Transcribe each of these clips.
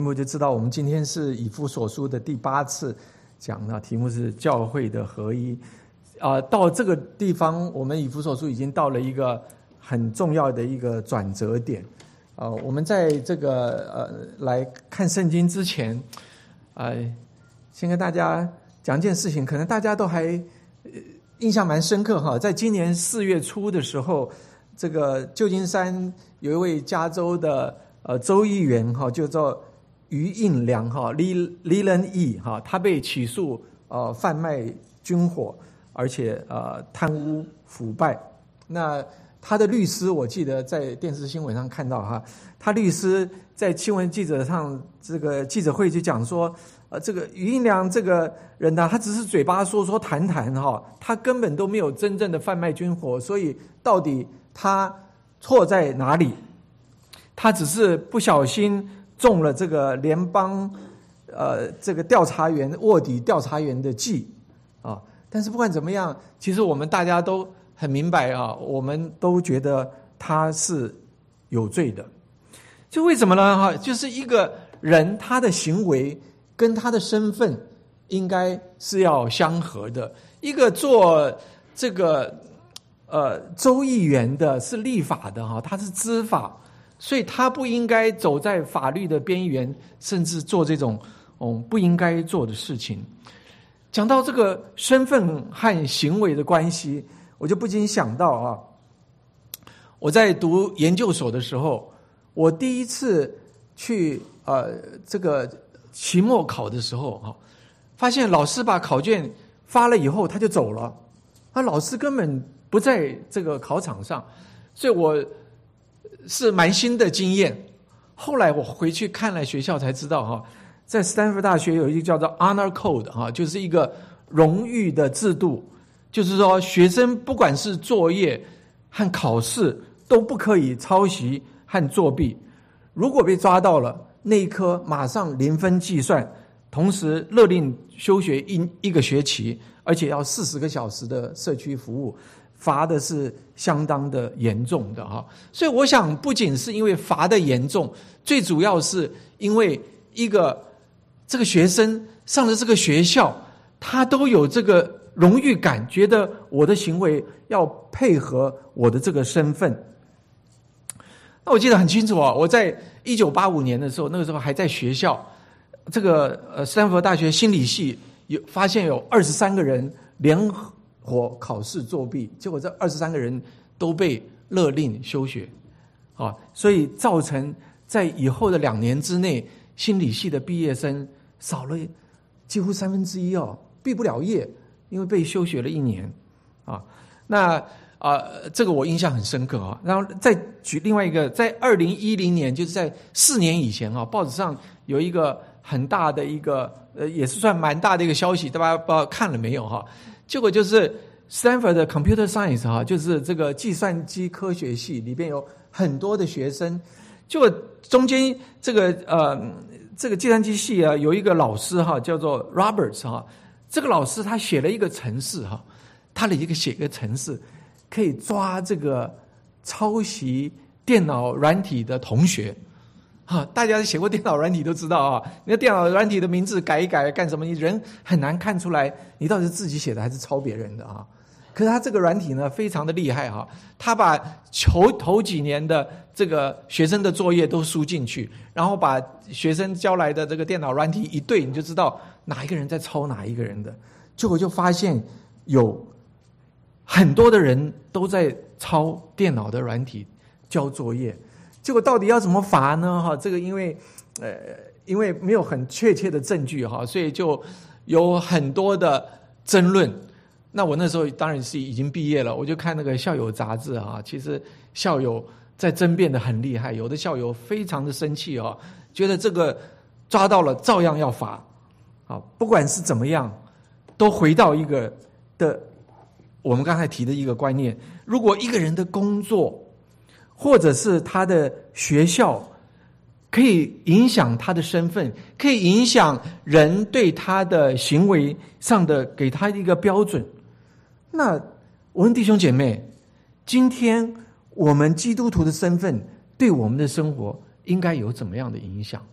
我就知道我们今天是以弗所书的第8次讲呢，题目是教会的合一。到这个地方，我们以弗所书已经到了一个很重要的一个转折点。我们在这个来看圣经之前，先跟大家讲一件事情，可能大家都还印象蛮深刻哈。在今年4月初的时候，这个旧金山有一位加州的州议员哈，就叫于应良哈 Leland E 哈，他被起诉贩卖军火，而且贪污腐败。那他的律师，我记得在电视新闻上看到哈，他律师在新闻记者上这个记者会就讲说，这个于应良这个人呢，他只是嘴巴说说谈谈哈，他根本都没有真正的贩卖军火，所以到底他错在哪里？他只是不小心中了这个联邦这个调查员卧底调查员的计啊。但是不管怎么样，其实我们大家都很明白啊，我们都觉得他是有罪的。就为什么呢？哈，就是一个人他的行为跟他的身份应该是要相合的。一个做这个州议员的是立法的哈，他是知法，所以他不应该走在法律的边缘，甚至做这种不应该做的事情。讲到这个身份和行为的关系，我就不禁想到啊，我在读研究所的时候，我第一次去这个期末考的时候哈，发现老师把考卷发了以后他就走了，老师根本不在这个考场上，所以我是蛮新的经验。后来我回去看了学校才知道哈，在斯坦福大学有一个叫做 Honor Code 哈，就是一个荣誉的制度，就是说学生不管是作业和考试都不可以抄袭和作弊，如果被抓到了，那一科马上0分计算，同时勒令休学一个学期，而且要40个小时的社区服务，罚的是相当的严重的哈。所以我想不仅是因为罚的严重，最主要是因为这个学生上了这个学校，他都有这个荣誉感，觉得我的行为要配合我的这个身份。那我记得很清楚啊，我在1985年的时候，那个时候还在学校，这个斯坦福大学心理系发现有23个人联合考试作弊，结果这23个人都被勒令休学啊，所以造成在以后的2年之内，心理系的毕业生少了几乎1/3哦，毕不了业，因为被休学了1年啊。那这个我印象很深刻啊。然后再举另外一个，在2010年，就是在4年以前啊，报纸上有一个很大的一个也是算蛮大的一个消息，大家不知道看了没有哈？结果就是 Stanford 的 Computer Science 哈，就是这个计算机科学系里边有很多的学生，结果中间这个计算机系啊，有一个老师哈，叫做 Roberts 哈，这个老师他写了一个程式哈，写一个程式可以抓这个抄袭电脑软体的同学哈，大家写过电脑软体都知道啊，你的电脑软体的名字改一改干什么，你人很难看出来你到底是自己写的还是抄别人的啊。可是他这个软体呢非常的厉害哈，他把头几年的这个学生的作业都输进去，然后把学生交来的这个电脑软体一对，你就知道哪一个人在抄哪一个人的。结果就发现有很多的人都在抄电脑的软体交作业，结果到底要怎么罚呢？哈，这个因为没有很确切的证据哈，所以就有很多的争论。那我那时候当然是已经毕业了，我就看那个校友杂志啊，其实校友在争辩的很厉害，有的校友非常的生气啊，觉得这个抓到了照样要罚啊，不管是怎么样，都回到一个我们刚才提的一个观念，如果一个人的工作或者是他的学校可以影响他的身份，可以影响人对他的行为上的给他一个标准，那我问弟兄姐妹，今天我们基督徒的身份对我们的生活应该有怎么样的影响？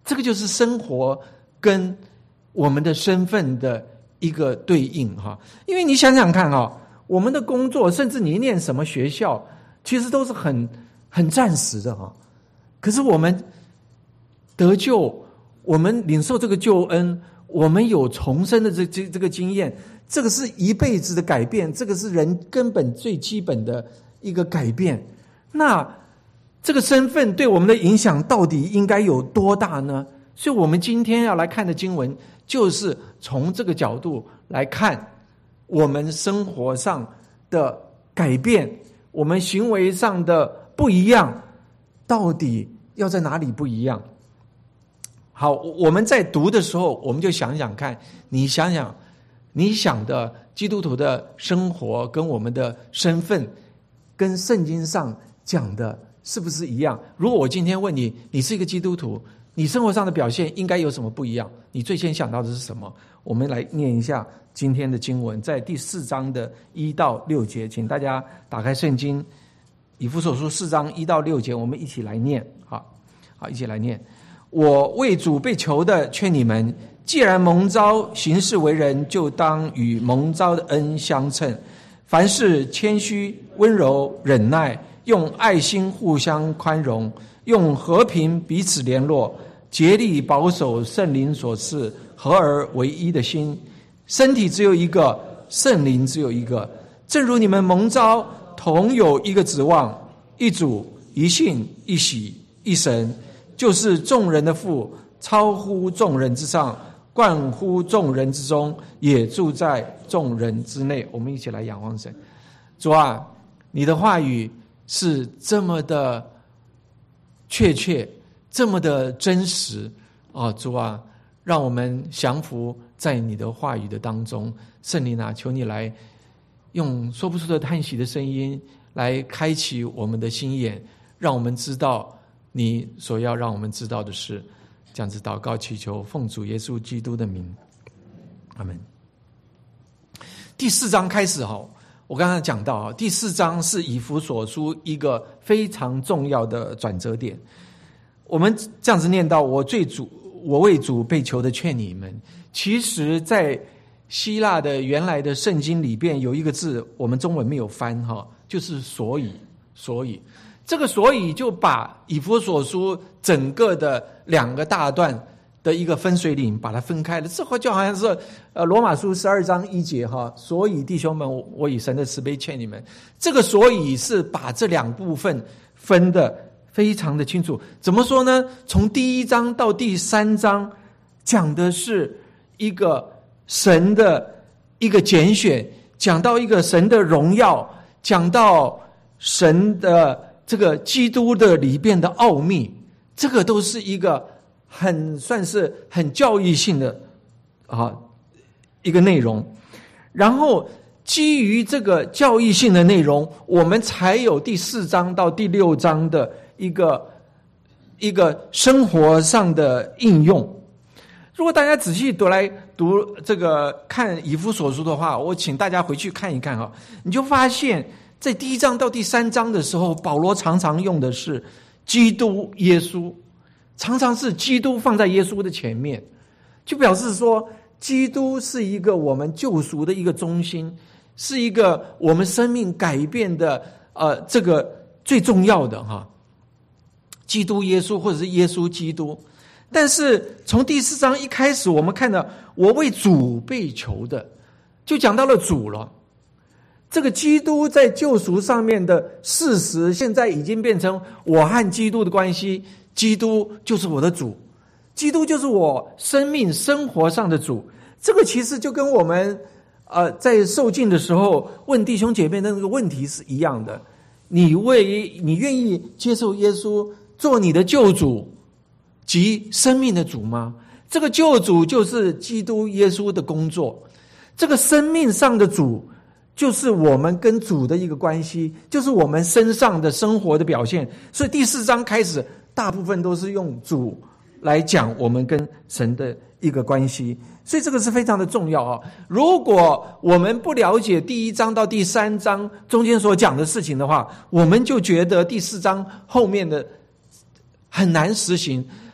这个就是生活跟我们的身份的一个对应哈。因为你想想看哈，我们的工作，甚至你念什么学校，其实都是很暂时的哈。可是我们得救，我们领受这个救恩，我们有重生的这个经验，这个是一辈子的改变，这个是人根本最基本的一个改变。那这个身份对我们的影响到底应该有多大呢？所以我们今天要来看的经文，就是从这个角度来看我们生活上的改变，我们行为上的不一样，到底要在哪里不一样。好，我们在读的时候，我们就想想看，你想想你想的基督徒的生活跟我们的身份跟圣经上讲的是不是一样？如果我今天问你，你是一个基督徒，你生活上的表现应该有什么不一样？你最先想到的是什么？我们来念一下今天的经文，在第4章的1到6节，请大家打开圣经，以弗所书4章1到6节，我们一起来念。好，一起来念。我为主被囚的，劝你们，既然蒙召行事为人，就当与蒙召的恩相称。凡事谦虚、温柔、忍耐，用爱心互相宽容，用和平彼此联络，竭力保守圣灵所赐合而为一的心。身体只有一个，圣灵只有一个。正如你们蒙召，同有一个指望，一主、一信、一喜、一神，就是众人的父，超乎众人之上，冠乎众人之中，也住在众人之内。我们一起来仰望神。主啊，你的话语是这么的确切，这么的真实啊！主啊，让我们降服在你的话语的当中。圣灵啊，求你来用说不出的叹息的声音来开启我们的心眼，让我们知道你所要让我们知道的事。这样子祷告祈求，奉主耶稣基督的名，阿们。第4章开始哈，我刚才讲到第4章是以弗所书一个非常重要的转折点。我们这样子念到，我为主被囚的，劝你们。其实在希腊的原来的圣经里边有一个字，我们中文没有翻哈，就是所以。这个所以就把以弗所书整个的2个大段的一个分水岭把它分开了。这话就好像是罗马书12章1节哈，所以弟兄们，我以神的慈悲劝你们。这个所以是把这2部分分得非常的清楚。怎么说呢？从第1章到第3章讲的是一个神的一个拣选，讲到一个神的荣耀，讲到神的这个基督的里边的奥秘，这个都是一个算是很教育性的一个内容。然后基于这个教育性的内容，我们才有第4章到第6章的一个生活上的应用。如果大家仔细读这个看以弗所书的话，我请大家回去看一看你就发现在第1章到第3章的时候，保罗常常用的是基督耶稣，常常是基督放在耶稣的前面，就表示说基督是一个我们救赎的一个中心，是一个我们生命改变的这个最重要的基督耶稣或者是耶稣基督。但是从第4章一开始，我们看到我为主被囚的，就讲到了主了。这个基督在救赎上面的事实，现在已经变成我和基督的关系。基督就是我的主，基督就是我生命生活上的主。这个其实就跟我们在受浸的时候问弟兄姐妹的那个问题是一样的。你愿意接受耶稣做你的救主及生命的主吗？这个救主就是基督耶稣的工作，这个生命上的主就是我们跟主的一个关系，就是我们身上的生活的表现。所以第4章开始大部分都是用主来讲我们跟神的一个关系，所以这个是非常的重要如果我们不了解第1章到第3章中间所讲的事情的话，我们就觉得第4章后面的很难实行，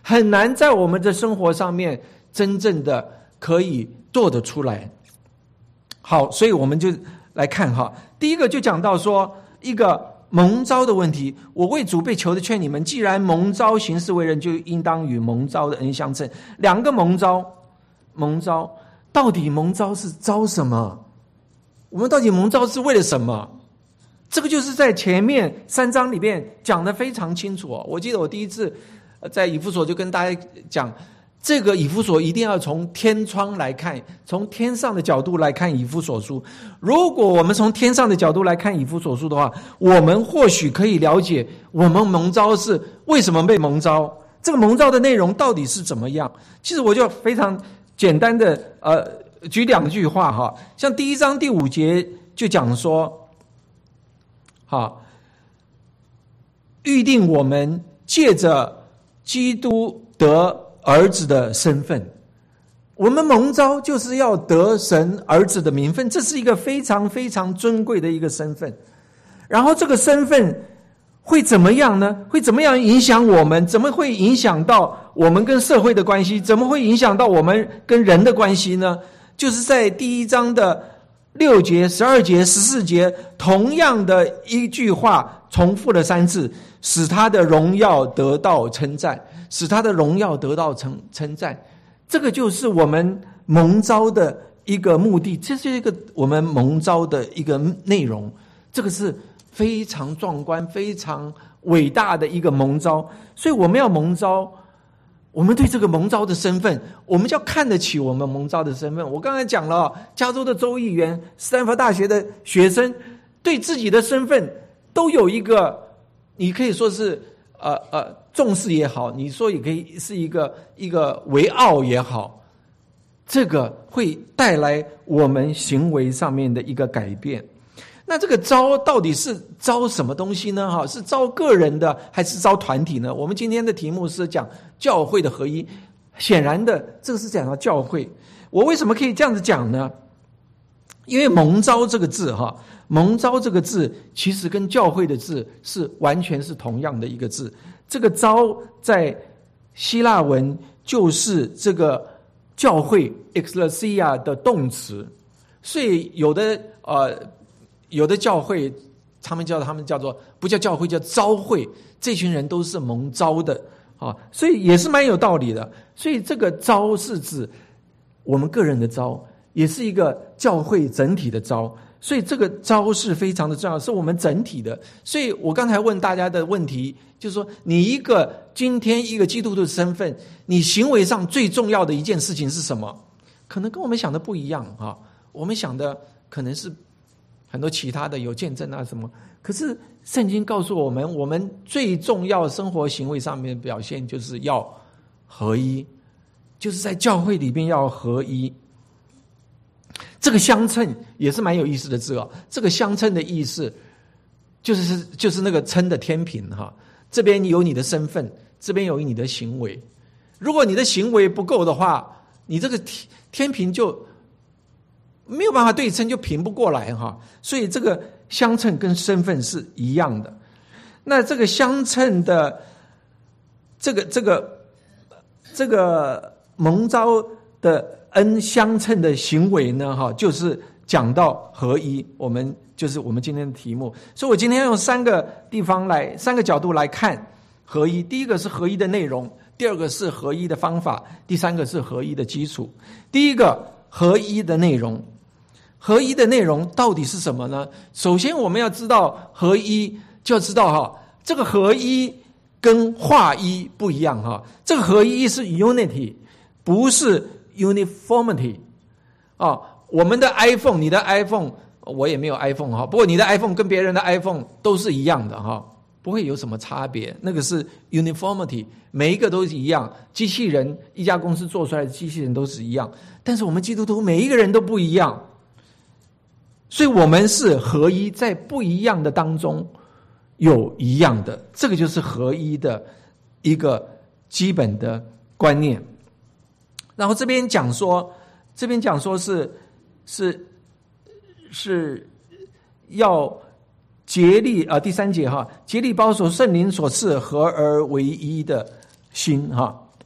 很难在我们的生活上面真正的可以做得出来。好，所以我们就来看哈，第一个就讲到说一个蒙召的问题。我为主被求的劝你们，既然蒙召行事为人，就应当与蒙召的恩相称。两个蒙召，到底蒙召是召什么？我们到底蒙召是为了什么？这个就是在前面3章里面讲得非常清楚哦。我记得我第一次在以弗所就跟大家讲，这个以弗所一定要从天窗来看，从天上的角度来看以弗所书。如果我们从天上的角度来看以弗所书的话，我们或许可以了解我们蒙召是为什么被蒙召，这个蒙召的内容到底是怎么样。其实我就非常简单的举2句话哈，像第1章第5节就讲说，预定我们借着基督得儿子的身份。我们蒙召就是要得神儿子的名分，这是一个非常非常尊贵的一个身份。然后这个身份会怎么样呢？会怎么样影响我们？怎么会影响到我们跟社会的关系？怎么会影响到我们跟人的关系呢？就是在第1章的6节、12节、14节，同样的一句话重复了3次，使他的荣耀得到称赞，使他的荣耀得到称赞。这个就是我们蒙召的一个目的，这是一个我们蒙召的一个内容。这个是非常壮观、非常伟大的一个蒙召。所以我们要蒙召，我们对这个蒙召的身份，我们就要看得起我们蒙召的身份。我刚才讲了，加州的州议员、斯坦福大学的学生，对自己的身份都有一个，你可以说是重视也好，你说也可以是一个为傲也好，这个会带来我们行为上面的一个改变。那这个召到底是召什么东西呢？是召个人的还是召团体呢？我们今天的题目是讲教会的合一，显然的这个是讲到教会。我为什么可以这样子讲呢？因为蒙召这个字蒙召这个字其实跟教会的字是完全是同样的一个字。这个召在希腊文就是这个教会 ekklesia 的动词，所以有的教会他们叫做不叫教会，叫召会，这群人都是蒙召的所以也是蛮有道理的。所以这个召是指我们个人的召，也是一个教会整体的召，所以这个召是非常的重要，是我们整体的。所以我刚才问大家的问题就是说，你今天一个基督徒的身份，你行为上最重要的一件事情是什么？可能跟我们想的不一样我们想的可能是很多其他的，有见证什么。可是圣经告诉我们最重要生活行为上面的表现就是要合一，就是在教会里面要合一。这个相称也是蛮有意思的字这个相称的意思就是那个称的天平这边有你的身份，这边有你的行为。如果你的行为不够的话，你这个天平就没有办法对称，就平不过来所以这个相称跟身份是一样的。那这个相称的这个蒙召的恩相称的行为呢就是讲到合一，就是我们今天的题目。所以我今天用3个角度来看合一。第一个是合一的内容，第二个是合一的方法，第三个是合一的基础。第一个合一的内容，合一的内容到底是什么呢？首先我们要知道合一，就要知道这个合一跟划一不一样这个合一是 unity， 不是 uniformity 我们的 iPhone， 你的 iPhone， 我也没有 iPhone 不过你的 iPhone 跟别人的 iPhone 都是一样的不会有什么差别，那个是 uniformity， 每一个都是一样。机器人，一家公司做出来的机器人都是一样，但是我们基督徒每一个人都不一样，所以我们是合一，在不一样的当中有一样的，这个就是合一的一个基本的观念。然后这边讲说是要竭力第3节竭力保守圣灵所赐合而为一的心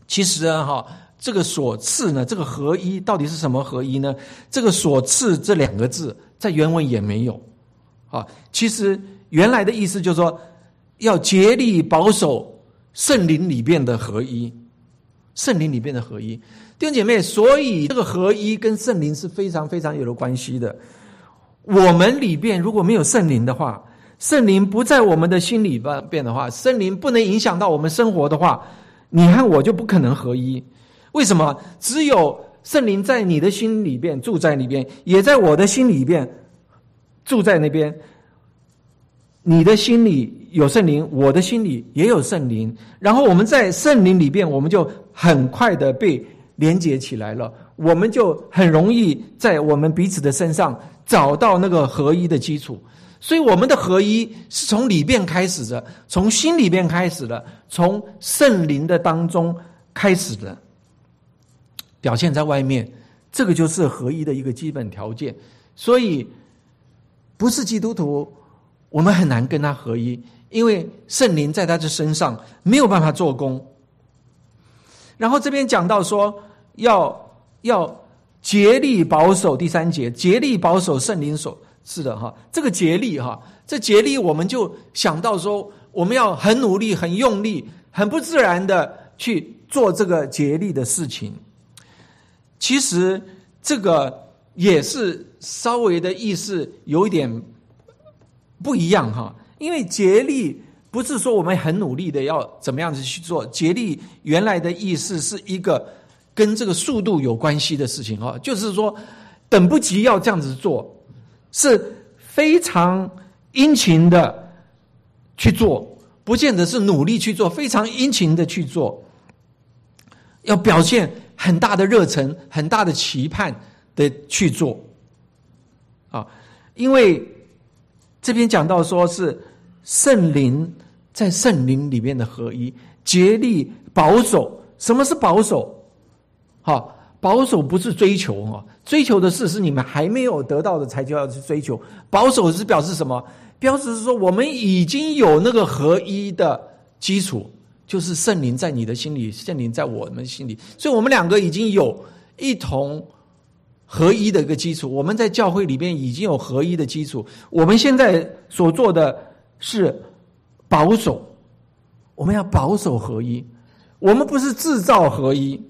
其实啊，这个所赐呢，这个合一到底是什么合一呢？这个所赐这两个字在原文也没有啊。其实原来的意思就是说，要竭力保守圣灵里边的合一，圣灵里边的合一。弟兄姐妹，所以这个合一跟圣灵是非常非常有关系的。我们里边如果没有圣灵的话，圣灵不在我们的心里边的话，圣灵不能影响到我们生活的话，你和我就不可能合一。为什么？只有圣灵在你的心里边住在里边，也在我的心里边住在那边。你的心里有圣灵，我的心里也有圣灵，然后我们在圣灵里边，我们就很快的被连结起来了，我们就很容易在我们彼此的身上找到那个合一的基础。所以我们的合一是从里边开始的，从心里边开始的，从圣灵的当中开始的，表现在外面，这个就是合一的一个基本条件。所以不是基督徒，我们很难跟他合一，因为圣灵在他的身上没有办法做工。然后这边讲到说要竭力保守，第3节，竭力保守圣灵所是的哈，这个竭力哈，这竭力我们就想到说，我们要很努力、很用力、很不自然的去做这个竭力的事情。其实这个也是稍微的意思有一点不一样哈，因为竭力不是说我们很努力的要怎么样子去做，竭力原来的意思是一个跟这个速度有关系的事情哈，就是说等不及要这样子做，是非常殷勤的去做，不见得是努力去做，非常殷勤的去做，要表现很大的热忱、很大的期盼的去做啊。因为这边讲到说是圣灵在圣灵里面的合一，竭力保守。什么是保守？好，保守不是追求啊，追求的事是你们还没有得到的才就要去追求。保守是表示什么？表示是说我们已经有那个合一的基础，就是圣灵在你的心里，圣灵在我们心里，所以我们两个已经有一同合一的一个基础。我们在教会里面已经有合一的基础，我们现在所做的是保守，我们要保守合一。我们不是制造合一，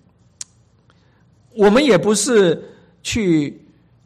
我们也不是去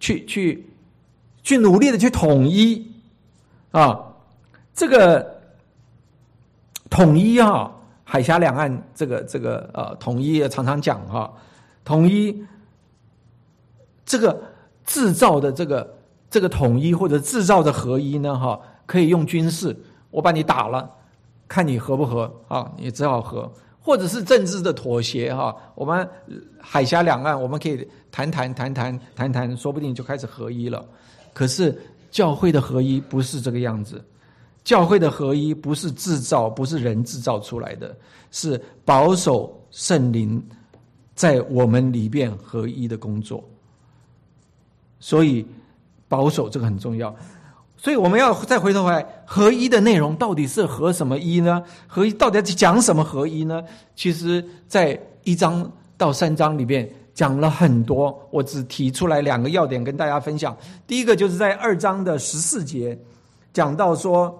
努力的去统一啊。这个统一哈，海峡两岸这个统一常常讲哈，统一这个制造的这个统一或者制造的合一呢哈，可以用军事，我把你打了，看你合不合啊，你只好合。或者是政治的妥协哈，我们海峡两岸我们可以谈，说不定就开始合一了。可是教会的合一不是这个样子，教会的合一不是制造，不是人制造出来的，是保守圣灵在我们里边合一的工作。所以保守这个很重要。所以我们要再回头来，合一的内容到底是合什么一呢？合一到底要讲什么合一呢？其实在1章到3章里面讲了很多，我只提出来2个要点跟大家分享。第一个就是在2章的14节讲到说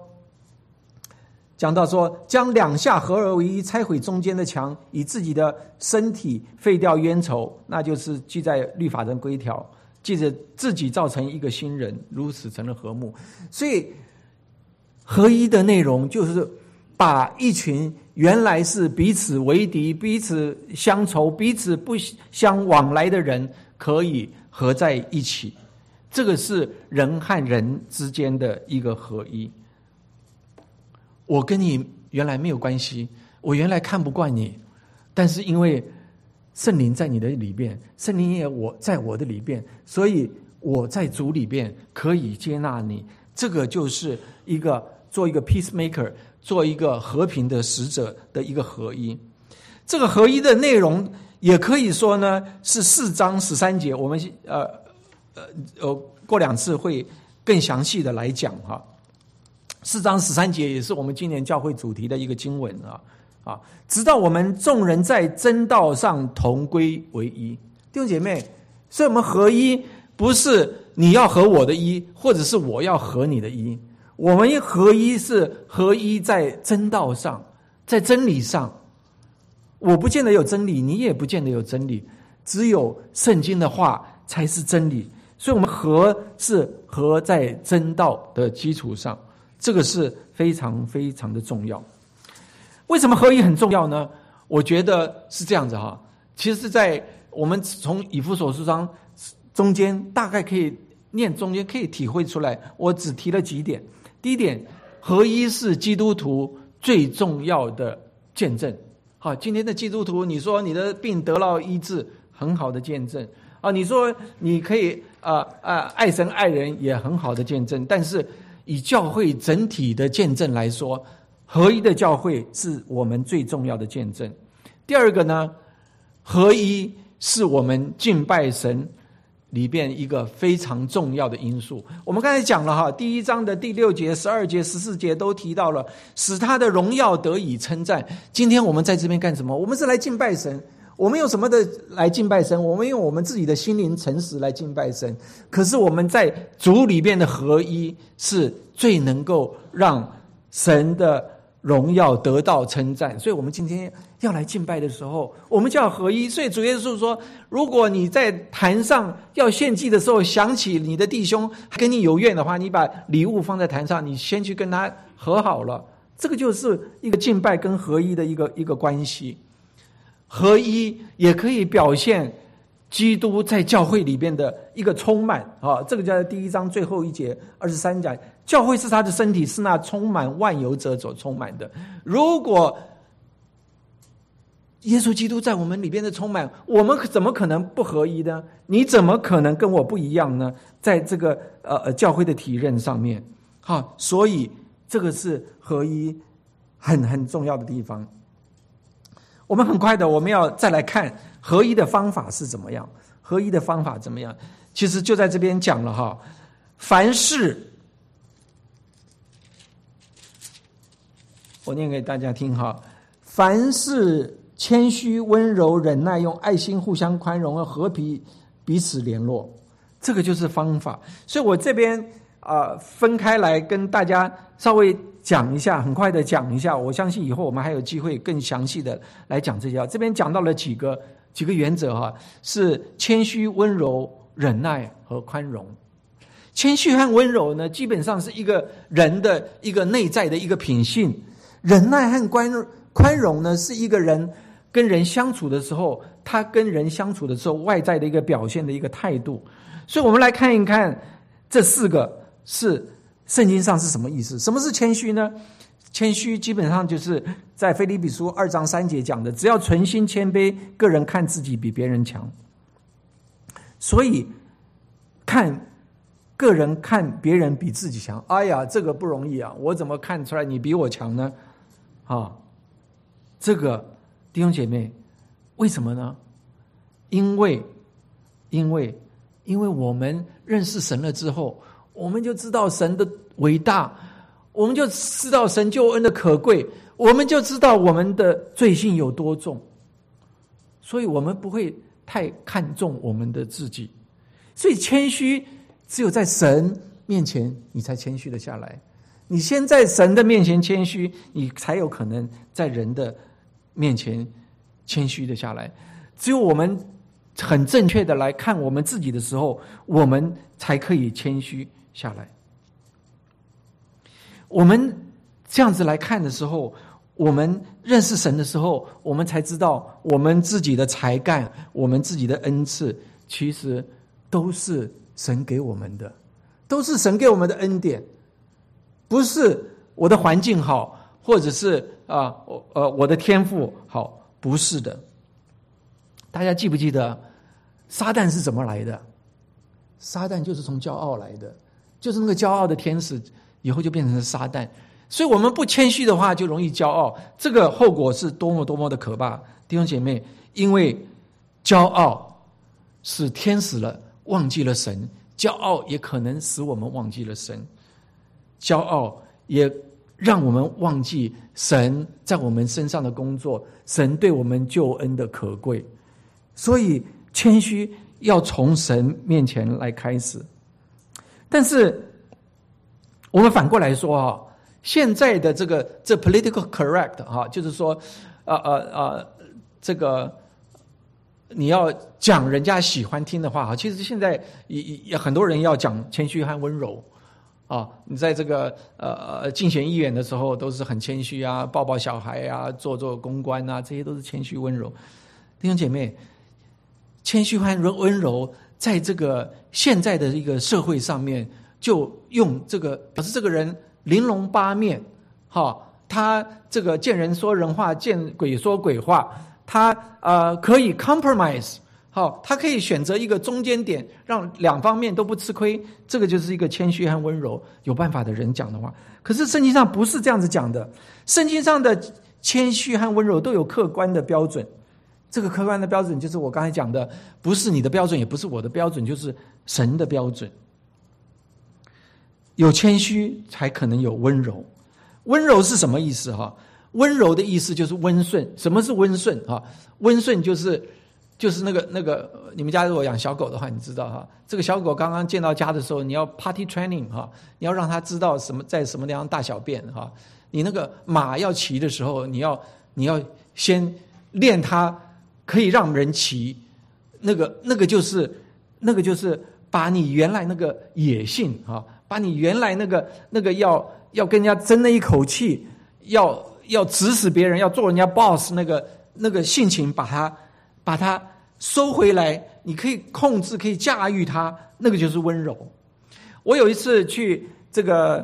将两下合而为一，拆毁中间的墙，以自己的身体废掉冤仇，那就是记在律法的规条，记着自己造成一个新人，如此成了和睦。所以合一的内容就是把一群原来是彼此为敌、彼此相仇、彼此不相往来的人可以合在一起，这个是人和人之间的一个合一。我跟你原来没有关系，我原来看不惯你，但是因为圣灵在你的里边，圣灵也在我的里边，所以我在主里边可以接纳你。这个就是做一个 peacemaker， 做一个和平的使者的一个合一。这个合一的内容也可以说呢是4章13节，我们过2次会更详细的来讲哈。4章13节也是我们今年教会主题的一个经文啊， 啊，直到我们众人在真道上同归为一。弟兄姐妹，所以我们合一不是你要合我的一，或者是我要合你的一，我们合一是合一在真道上，在真理上。我不见得有真理，你也不见得有真理，只有圣经的话才是真理。所以我们合是合在真道的基础上，这个是非常非常的重要。为什么合一很重要呢？我觉得是这样子哈。其实在我们从以弗所书章中间大概可以念，中间可以体会出来，我只提了几点。第一点，合一是基督徒最重要的见证。好，今天的基督徒，你说你的病得到医治，很好的见证啊！你说你可以爱神爱人，也很好的见证。但是以教会整体的见证来说，合一的教会是我们最重要的见证。第二个呢，合一是我们敬拜神里边一个非常重要的因素。我们刚才讲了哈，第1章的第6节、12节、14节都提到了，使他的荣耀得以称赞。今天我们在这边干什么？我们是来敬拜神。我们用什么的来敬拜神？我们用我们自己的心灵诚实来敬拜神。可是我们在主里边的合一，是最能够让神的荣耀得到称赞。所以我们今天要来敬拜的时候，我们就要合一。所以主耶稣说，如果你在坛上要献祭的时候，想起你的弟兄跟你有怨的话，你把礼物放在坛上，你先去跟他和好了。这个就是一个敬拜跟合一的一个关系。合一也可以表现基督在教会里边的一个充满啊，这个在第1章最后1节23讲，教会是他的身体，是那充满万有者所充满的。如果耶稣基督在我们里边的充满，我们怎么可能不合一呢？你怎么可能跟我不一样呢？在这个教会的体认上面，好，所以这个是合一很重要的地方。我们很快的，我们要再来看合一的方法是怎么样。合一的方法怎么样？其实就在这边讲了哈。凡事，我念给大家听哈。凡事谦虚、温柔、忍耐，用爱心互相宽容，和平彼此联络，这个就是方法。所以我这边分开来跟大家稍微讲一下，很快的讲一下。我相信以后我们还有机会更详细的来讲这些。这边讲到了几个原则哈，是谦虚、温柔、忍耐和宽容。谦虚和温柔呢，基本上是一个人的一个内在的一个品性。忍耐和宽容呢，是一个人跟人相处的时候，他跟人相处的时候外在的一个表现的一个态度。所以我们来看一看这4个是圣经上是什么意思？什么是谦虚呢？谦虚基本上就是在腓立比书2章3节讲的，只要存心谦卑，个人看自己比别人强。所以个人看别人比自己强，哎呀，这个不容易啊！我怎么看出来你比我强呢？这个弟兄姐妹，为什么呢？因为我们认识神了之后，我们就知道神的伟大，我们就知道神救恩的可贵，我们就知道我们的罪性有多重，所以我们不会太看重我们的自己。所以谦虚只有在神面前你才谦虚的下来，你先在神的面前谦虚，你才有可能在人的面前谦虚的下来。只有我们很正确的来看我们自己的时候，我们才可以谦虚下来。我们这样子来看的时候，我们认识神的时候，我们才知道我们自己的才干，我们自己的恩赐，其实都是神给我们的，都是神给我们的恩典，不是我的环境好，或者是我的天赋好，不是的。大家记不记得撒旦是怎么来的？撒旦就是从骄傲来的，就是那个骄傲的天使以后就变成了撒旦。所以我们不谦虚的话就容易骄傲，这个后果是多么多么的可怕。弟兄姐妹，因为骄傲使天使了忘记了神，骄傲也可能使我们忘记了神，骄傲也让我们忘记神在我们身上的工作，神对我们救恩的可贵。所以谦虚要从神面前来开始。但是我们反过来说现在的这 political correct 就是说这个你要讲人家喜欢听的话其实现在也很多人要讲谦虚和温柔你在这个竞选议员的时候都是很谦虚啊，抱抱小孩啊，做公关啊，这些都是谦虚温柔。弟兄姐妹，谦虚和温柔在这个现在的一个社会上面，就用这个表示这个人玲珑八面他这个见人说人话，见鬼说鬼话，他可以 compromise， 他可以选择一个中间点，让两方面都不吃亏，这个就是一个谦虚和温柔有办法的人讲的话。可是圣经上不是这样子讲的，圣经上的谦虚和温柔都有客观的标准，这个客观的标准就是我刚才讲的，不是你的标准，也不是我的标准，就是神的标准。有谦虚才可能有温柔。温柔是什么意思温柔的意思就是温顺。什么是温顺温顺就是那个你们家如果养小狗的话，你知道这个小狗刚刚见到家的时候，你要 party training 你要让它知道在什么地方大小便你那个马要骑的时候，你要先练它可以让人骑，那个就是把你原来那个野性把你原来那个要跟人家争那一口气，要指使别人，要做人家 boss 那个性情，把它收回来，你可以控制，可以驾驭它，那个就是温柔。我有一次去这个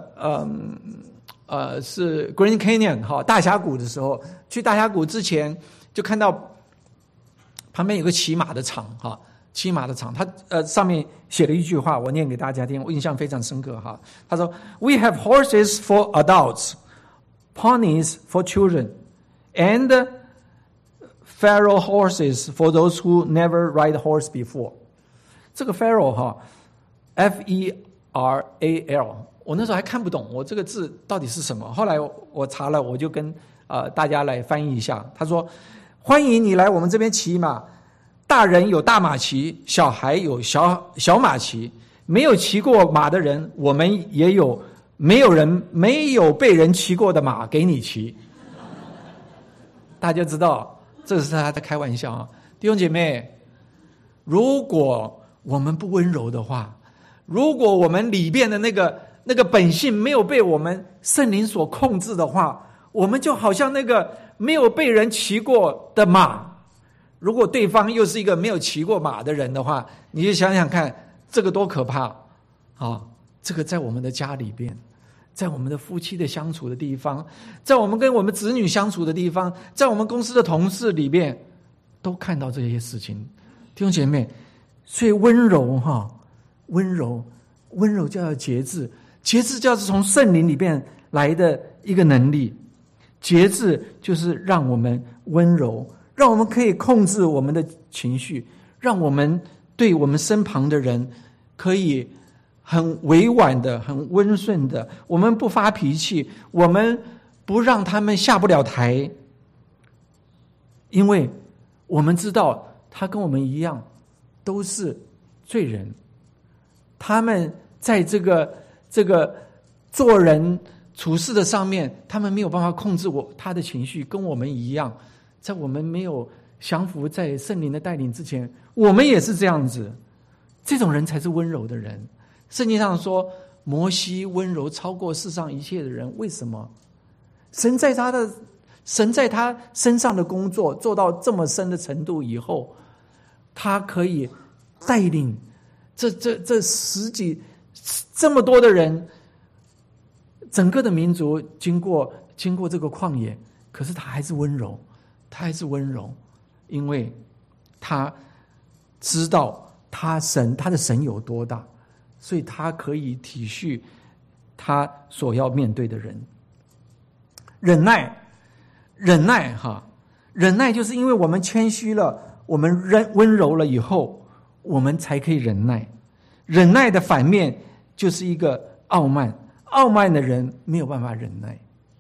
是 Grand Canyon 大峡谷的时候，去大峡谷之前就看到旁边有个骑马的场骑马的场，他上面写了一句话，我念给大家听，我印象非常深刻他说 We have horses for adults, ponies for children, and Pharaoh horses for those who never ride horse before. 这个 Pharaoh F-E-R-A-L 我那时候还看不懂我这个字到底是什么，后来我查了，我就跟大家来翻译一下。他说欢迎你来我们这边骑马，大人有大马骑，小孩有小马骑，没有骑过马的人，我们也有没有被人骑过的马给你骑。大家知道这是他在开玩笑弟兄姐妹，如果我们不温柔的话，如果我们里边的那个本性没有被我们圣灵所控制的话，我们就好像那个没有被人骑过的马。如果对方又是一个没有骑过马的人的话，你就想想看，这个多可怕这个在我们的家里边，在我们的夫妻的相处的地方，在我们跟我们子女相处的地方，在我们公司的同事里面，都看到这些事情。弟兄姐妹，所以温柔温柔就要节制，节制就是从圣灵里面来的一个能力。节制就是让我们温柔，让我们可以控制我们的情绪，让我们对我们身旁的人可以很委婉的，很温顺的，我们不发脾气，我们不让他们下不了台，因为我们知道他跟我们一样都是罪人，他们在这个做人处事的上面，他们没有办法控制他的情绪，跟我们一样，在我们没有降服在圣灵的带领之前，我们也是这样子。这种人才是温柔的人。圣经上说摩西温柔超过世上一切的人，为什么？神在他身上的工作做到这么深的程度以后，他可以带领这这么多的人，整个的民族经过这个旷野，可是他还是温柔，因为他知道他的神有多大，所以他可以体恤他所要面对的人。忍耐就是因为我们谦虚了，我们温柔了以后，我们才可以忍耐。忍耐的反面就是一个傲慢的人没有办法忍耐。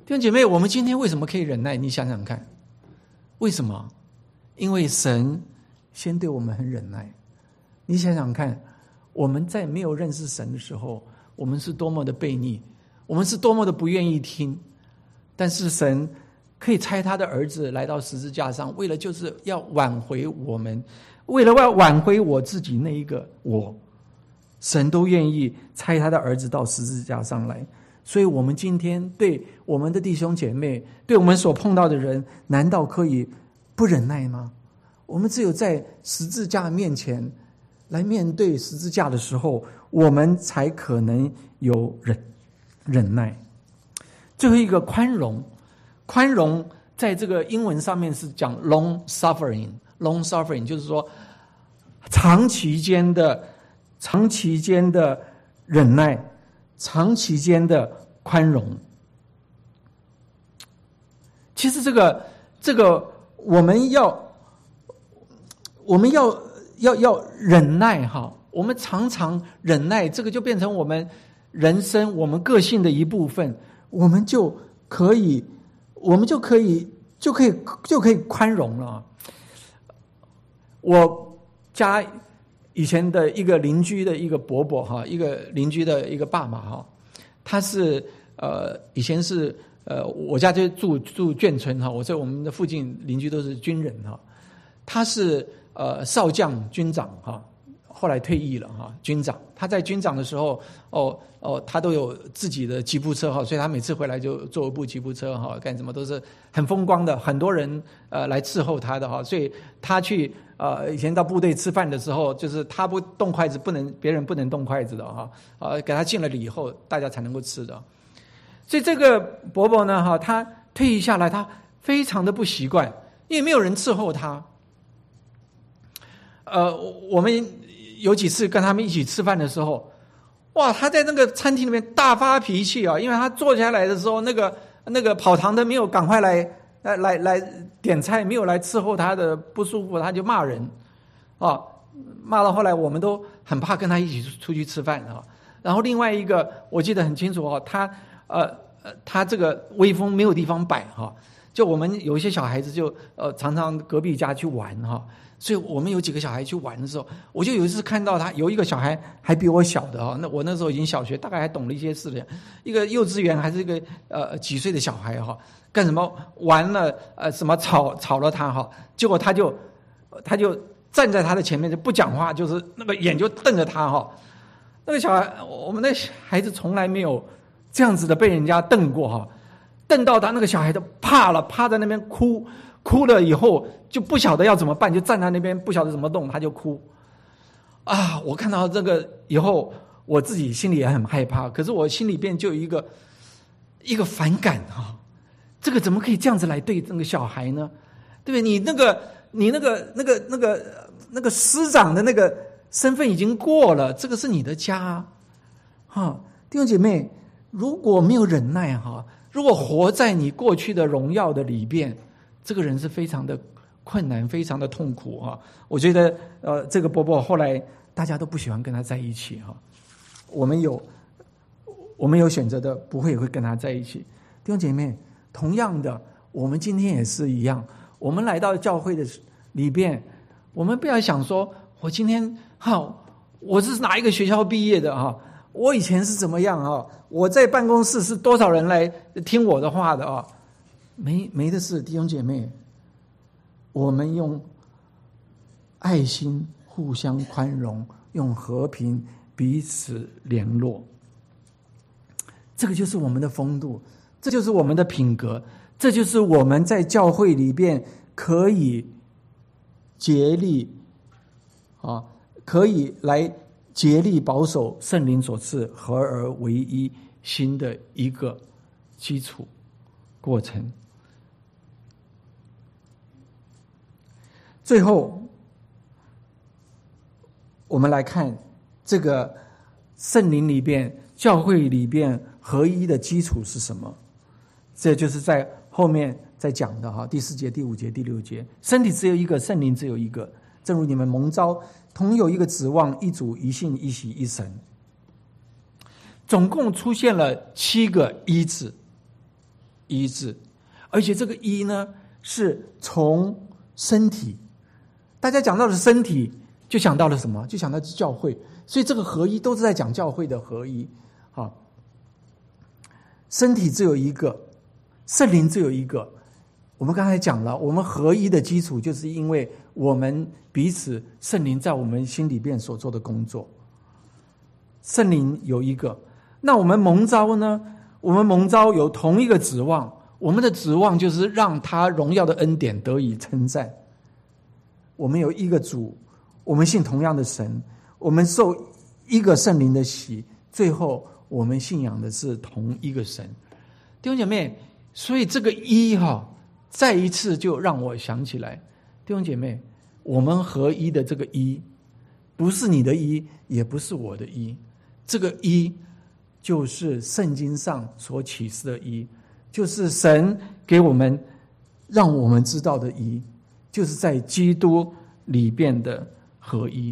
弟兄姐妹，我们今天为什么可以忍耐？你想想看，为什么？因为神先对我们很忍耐。你想想看，我们在没有认识神的时候，我们是多么的悖逆，我们是多么的不愿意听，但是神可以差他的儿子来到十字架上，为了就是要挽回我们，为了要挽回我自己那一个我，神都愿意差他的儿子到十字架上来。所以我们今天对我们的弟兄姐妹，对我们所碰到的人，难道可以不忍耐吗？我们只有在十字架面前来面对十字架的时候，我们才可能有忍耐。最后一个宽容，宽容在这个英文上面是讲 long suffering 就是说长期间的忍耐，长期间的宽容。其实这个我们要忍耐哈，我们常常忍耐，这个就变成我们人生、我们个性的一部分，我们就可以宽容了。我家以前的一个邻居的一个伯伯哈，一个邻居的一个爸爸哈，他是以前是我家就住眷村哈，我们的附近邻居都是军人哈，他是少将军长哈，后来退役了哈，军长。他在军长的时候他都有自己的吉普车哈，所以他每次回来就坐一部吉普车哈，干什么都是很风光的，很多人来伺候他的哈，所以他去以前到部队吃饭的时候，就是他不动筷子，别人不能动筷子的哈，给他敬了礼以后，大家才能够吃的。所以这个伯伯呢哈，他退役下来，他非常的不习惯，因为没有人伺候他。我们有几次跟他们一起吃饭的时候，哇，他在那个餐厅里面大发脾气啊，因为他坐下来的时候，那个跑堂的没有赶快来点菜，没有来伺候他的不舒服，他就骂人啊，骂到后来我们都很怕跟他一起出去吃饭啊。然后另外一个我记得很清楚哦，他这个威风没有地方摆哈，就我们有一些小孩子就常常隔壁家去玩哈，所以我们有几个小孩去玩的时候，我就有一次看到他有一个小孩还比我小的哈，我那时候已经小学，大概还懂了一些事的，一个幼稚园还是一个几岁的小孩哈，干什么玩了什么吵了他哈，结果他就站在他的前面就不讲话，就是那个眼就瞪着他哈。那个小孩，我们那孩子从来没有这样子的被人家瞪过哈，瞪到他那个小孩都怕了，趴在那边哭了以后就不晓得要怎么办，就站在那边不晓得怎么动，他就哭啊！我看到这个以后，我自己心里也很害怕，可是我心里边就有一个反感哈，这个怎么可以这样子来对那个小孩呢？对不对？你那个师长的那个身份已经过了，这个是你的家哈，弟兄姐妹，如果没有忍耐哈，如果活在你过去的荣耀的里边，这个人是非常的困难，非常的痛苦哈。我觉得这个伯伯后来大家都不喜欢跟他在一起哈。我们有选择的，不会跟他在一起。弟兄姐妹，同样的，我们今天也是一样，我们来到教会的里边，我们不要想说我今天我是哪一个学校毕业的哈，我以前是怎么样啊？我在办公室是多少人来听我的话的啊？没的事，弟兄姐妹，我们用爱心互相宽容，用和平彼此联络，这个就是我们的风度，这就是我们的品格，这就是我们在教会里边可以竭力可以来竭力保守圣灵所赐合而为一新的一个基础过程。最后我们来看这个圣灵里边教会里边合一的基础是什么，这就是在后面在讲的哈，第4节、第5节、第6节，身体只有一个，圣灵只有一个，正如你们蒙召同有一个指望，一主一信一洗一神。总共出现了7个一字， 一字，而且这个一呢是从身体，大家讲到了身体就想到了什么？就想到教会，所以这个合一都是在讲教会的合一。好，身体只有一个，圣灵只有一个。我们刚才讲了，我们合一的基础就是因为我们彼此圣灵在我们心里边所做的工作。圣灵有一个，那我们蒙召呢？我们蒙召有同一个指望，我们的指望就是让他荣耀的恩典得以称赞。我们有一个主，我们信同样的神，我们受一个圣灵的洗，最后我们信仰的是同一个神。弟兄姐妹，所以这个一再一次就让我想起来，弟兄姐妹，我们合一的这个一，不是你的一，也不是我的一，这个一就是圣经上所启示的一，就是神给我们让我们知道的一，就是在基督里边的合一。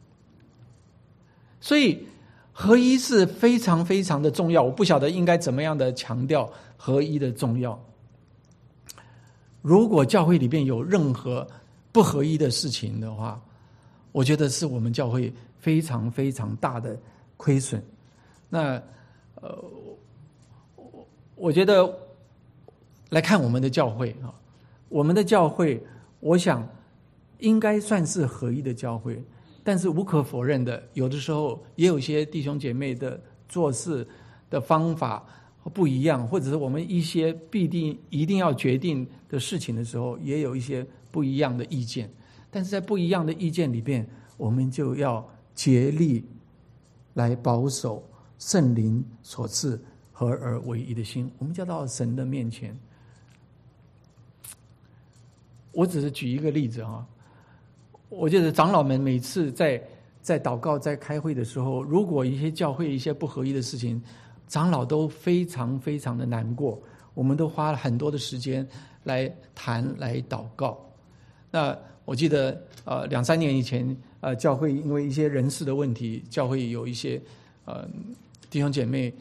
所以合一是非常非常的重要，我不晓得应该怎么样的强调合一的重要。如果教会里边有任何不合一的事情的话，我觉得是我们教会非常非常大的亏损。那我觉得来看我们的教会啊，我们的教会，我想应该算是合一的教会，但是无可否认的，有的时候也有一些弟兄姐妹的做事的方法不一样，或者是我们一些一定要决定的事情的时候，也有一些不一样的意见。但是在不一样的意见里边，我们就要竭力来保守圣灵所赐合而为一的心。我们就到神的面前。我只是举一个例子我觉得长老们每次在祷告、在开会的时候，如果一些教会一些不合一的事情，长老都非常非常的难过，我们都花了很多的时间来谈、来祷告。那我记得2-3年以前，教会因为一些人事的问题，教会有一些弟兄姐妹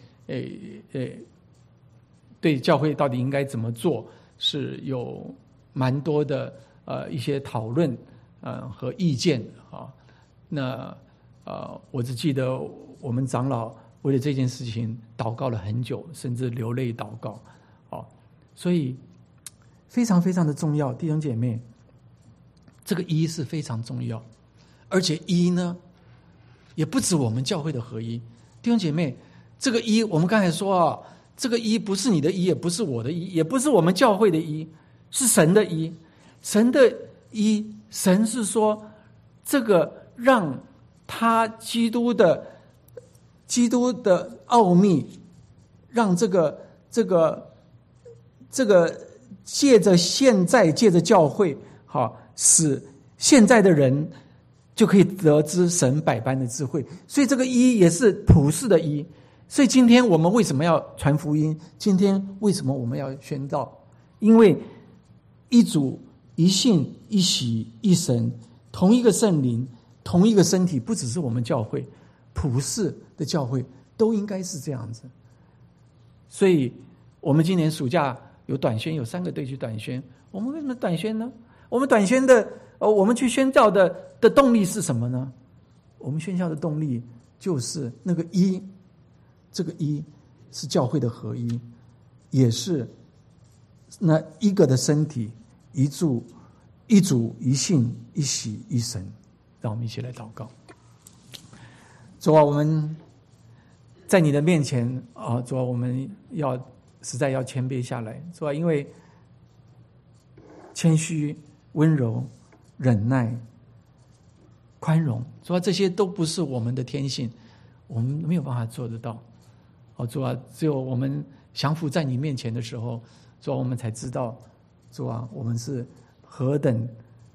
对教会到底应该怎么做是有蛮多的一些讨论和意见那我只记得我们长老为了这件事情祷告了很久，甚至流泪祷告所以非常非常的重要。弟兄姐妹，这个一是非常重要，而且一呢也不止我们教会的合一。弟兄姐妹，这个一我们刚才说这个一不是你的一，也不是我的一，也不是我们教会的一，是神的一。神的一，神是说这个让他基督的奥秘，让这个借着教会使现在的人就可以得知神百般的智慧。所以这个一也是普世的一。所以今天我们为什么要传福音？今天为什么我们要宣道？因为一主、一信、一洗、一神，同一个圣灵，同一个身体，不只是我们教会，普世的教会都应该是这样子。所以我们今年暑假有短宣，有3个队去短宣。我们为什么短宣呢？我们短宣的我们去宣教的动力是什么呢？我们宣教的动力就是那个一，这个一是教会的合一，也是那一个的身体，一主、一信、一洗、一神。让我们一起来祷告。主啊，我们在你的面前主啊，我们实在要谦卑下来。主啊，因为谦虚、温柔、忍耐、宽容，主啊，这些都不是我们的天性，我们没有办法做得到。主啊，只有我们降服在你面前的时候，主啊，我们才知道，主啊，我们是何等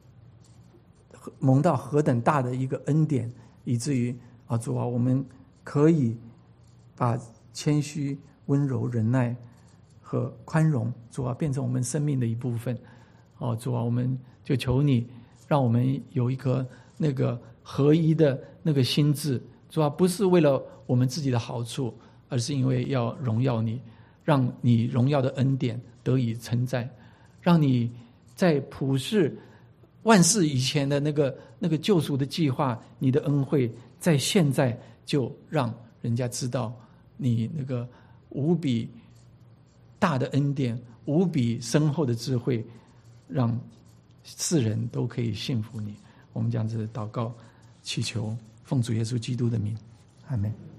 蒙到何等大的一个恩典，以至于主啊，我们可以把谦虚、温柔、忍耐和宽容，主啊，变成我们生命的一部分。主啊，我们就求你，让我们有一颗那个合一的那个心智。主啊，不是为了我们自己的好处，而是因为要荣耀你， 让你荣耀的恩典得以承载，让你在普世万世以前的那个救赎的计划，你的恩惠在现在就让人家知道你那个无比大的恩典，无比深厚的智慧，让世人都可以信服你。我们这样子祷告祈求，奉主耶稣基督的名，阿们。